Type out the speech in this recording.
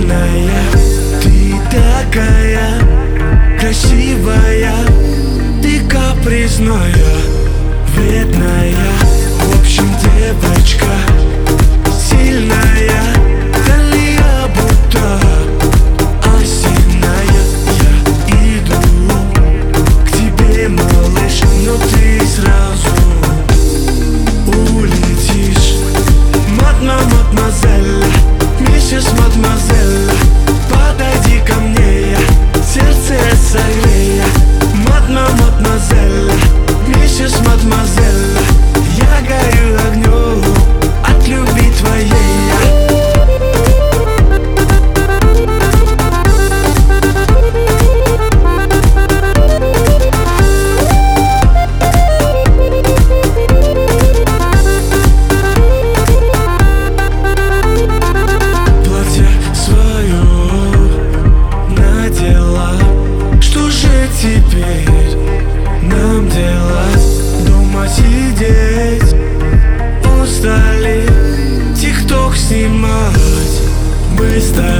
бедная, ты такая красивая, ты капризная, вредная. В общем, девочка сильная, дальняя будто осенняя. Я иду к тебе, малыш, но ты сразу улетишь. Мадемуазель, миссис мадемуазель, подойди ко мне, я сердце согрея. Мадемуазель, миссис мадемуазель, я горю огнем от любви твоей. Платье свое надела, что же теперь нам делать? Дома сидеть устали, тикток снимать, мы с тобой